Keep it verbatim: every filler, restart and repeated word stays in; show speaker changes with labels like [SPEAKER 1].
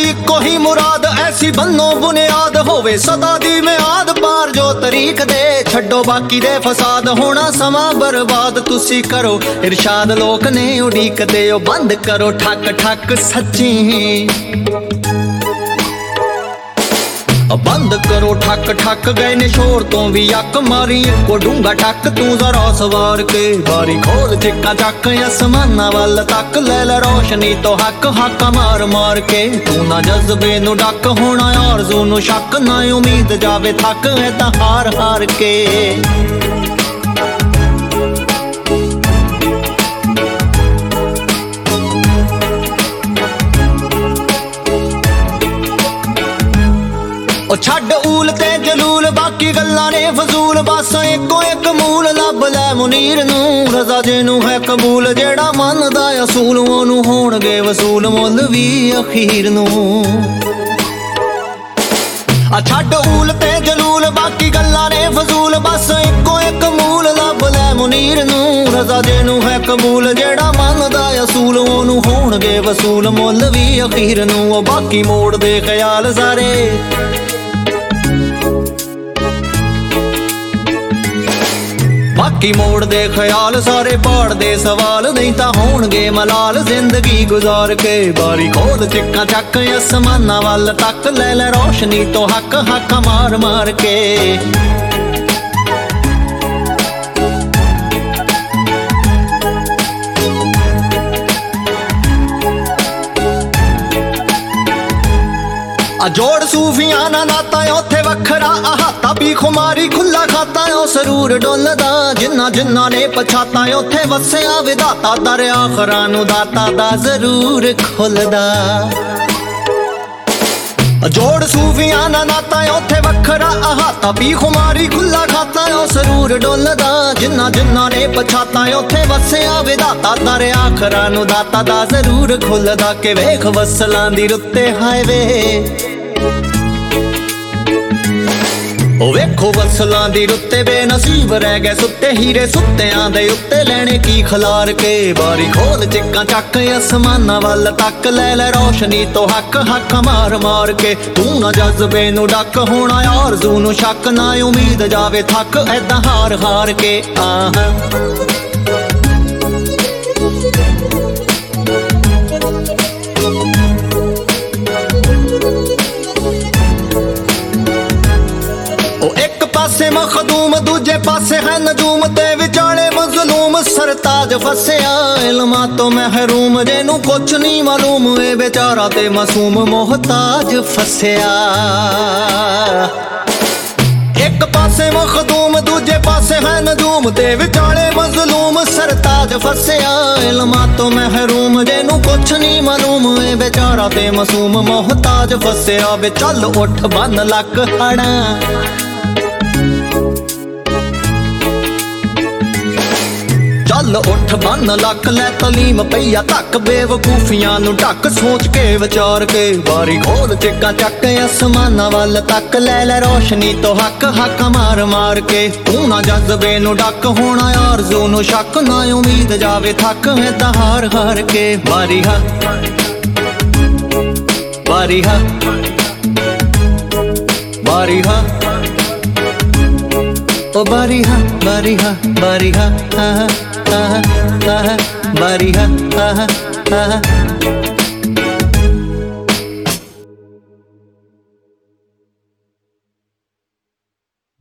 [SPEAKER 1] eco ही मुराद ऐसी बनो बुनियाद होवे सदा दी मियाद पार जो तरीक दे छड्डो बाकी दे फसाद होना समा बर्बाद तुसी करो इरशाद लोक ने उड़ीक दे ओ बंद करो ठक ठक सच्ची बंद करो ठक ठक गए ने शोर तो भी अक मारी को डूंगा ठक तू जरा सवार के बारी खोल चिक्का चक आसमाना वाल तक ले ले रोशनी तो हक हक मार मार के तू ना जज्बे नु डक होना आरज़ू नु शक ना उम्मीद जावे थक है ता हार हार के छड्ड ऊल ते जलूल बाकी गल्लां ने फजूल बस इको एक मूल लभ लै मुनीर नू रज़ा जिनू है कबूल जेड़ा मनदा असूल ओनू होणगे वसूल मुल भी अखीर नू छड्ड ऊल ते जलूल बाकी गल्लां ने फजूल बस इको एक मूल लभ लै मुनीर नू रज़ा जिनू है कबूल जेड़ा मनदा असूल ओनू होणगे वसूल मुल भी अखीर नू बाकी मोड़ दे ख्याल सारे बाकी मोड़ दे ख्याल सारे पाड़ दे सवाल नहीं ता होणगे मलाल जिंदगी गुजार के बारी खोल चिक्का चक आसमाना वाल तक ले ले रोशनी तो हक हक मार मार के जोड़ सूफियां ना नाता उथे वखरा अहाता भी खुमारी खुला खाता ओ सरूर डोलदा जिन्ना जिन्ना ने पछाता उथे वसया विधाता दर आखरा नु दाता दा जरूर खुलदा जोड़ सूफियां ना नाता उथे वखरा अहाता भी खुमारी खुला खाता ओ सरूर डोलदा जिन्ना जिन्ना ने पछाता उथे वसया विधाता दर आखरा नु दाता दा जरूर खुलदा के वेख वसलां दी रुत्ते हाय वे ओ वेखो वसलां दी रुत्ते बेनसीब रह गए सुत्ते हीरे सुत्तियां दे उत्ते लैने की खलार के बारी खोल चिक्का चक आसमाना वाल तक ले ले रोशनी तो हक हक मार मार के तू ना जज्बे नु डक होना आरज़ू नु शक ना उम्मीद जावे थक ऐदा हार हार के आह मखदूम दूजे पासे है नजूम ते विचाले मजलूम सरताज फसया इल्मा तो महरूम जेनू कुछ नहीं मालूम ए बेचारा ते मासूम मोहताज फसया एक पासे मखदूम दूजे पासे है नजूम ते विचाले मजलूम सरताज फसया इल्मा तो महरूम जेनू कुछ नहीं मालूम ए बेचारा ते मासूम मोहताज फसया वे चल उठ बन लक हड़ा चल उठ बन लक लै तलीम पईया तक बेवकूफियां नु ढक सोच के विचार के बारी खोल चिक्का चक आसमाना वाल तक ले ले रोशनी तो हक हक मार मार के तू ना जज्बे नु डक होना आरज़ू नु शक ना उम्मीद जावे थक है ता हार हार के बारी हा बारी हा बारी हा ओ बारी हा बारी हा बारी हा हा हा हा बारी हा हा हा